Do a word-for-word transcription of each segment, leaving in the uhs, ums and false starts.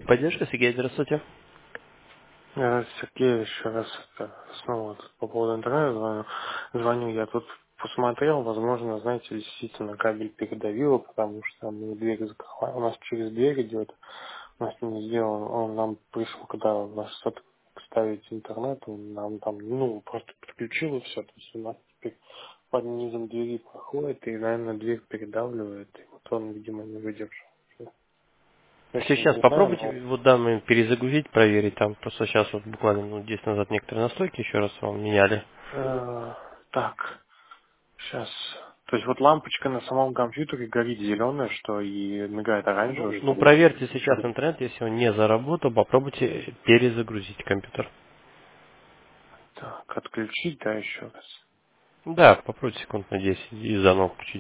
Поддержка, Сергей, здравствуйте. Э, Сергей, еще раз это, снова тут по поводу интернета звоню. Звоню, я тут посмотрел, возможно, знаете, действительно кабель передавило, потому что мы дверь закрываем. У нас через дверь идет, у нас не сделан, он нам пришел, когда наш сотовый ставить интернет, он нам там, ну, просто подключил и все. То есть у нас теперь под низом двери проходит, и, наверное, дверь передавливает, и вот он, видимо, не выдержал. Точно Сейчас не знаю, попробуйте но вот данные перезагрузить, проверить. Там просто сейчас вот буквально минут десять назад некоторые настройки еще раз вам меняли. э, так. Сейчас. То есть вот лампочка на самом компьютере горит зеленая, что и мигает Ну, оранжевый. ну, проверьте сейчас интернет, если он не заработал, попробуйте перезагрузить компьютер. Так, отключить, да, еще раз. Да, попробуйте секунд на десять и заново включить.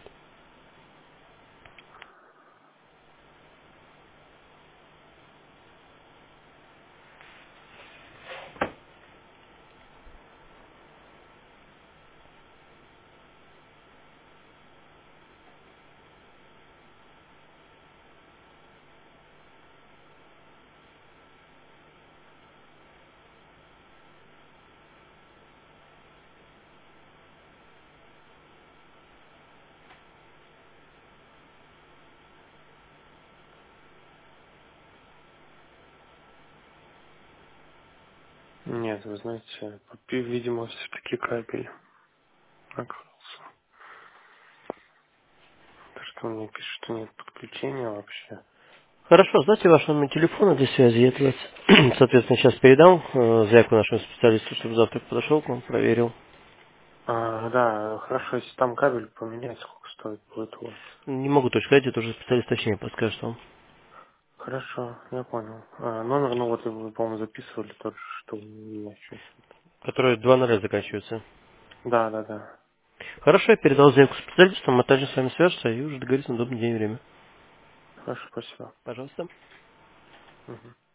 Нет, вы знаете, попи- видимо, все-таки кабель накрылся. То, что он мне пишет, что нет подключения вообще. Хорошо, сдайте ваш номер телефона для связи. Я, это, соответственно, сейчас передам э, заявку нашему специалисту, чтобы завтра подошел к вам, проверил. А, да, хорошо, если там кабель поменять, сколько стоит будет у вас? Не могу точно сказать, это уже специалист точнее подскажет вам. Хорошо, я понял. А, номер, ну вот вы, по-моему, записывали тот же, что у меня сейчас. Который два ноль заканчивается. Да, да, да. Хорошо, я передал заявку специалистам, мы также с вами свяжемся и уже договоримся на удобный день и время. Хорошо, спасибо. Пожалуйста. Мгм.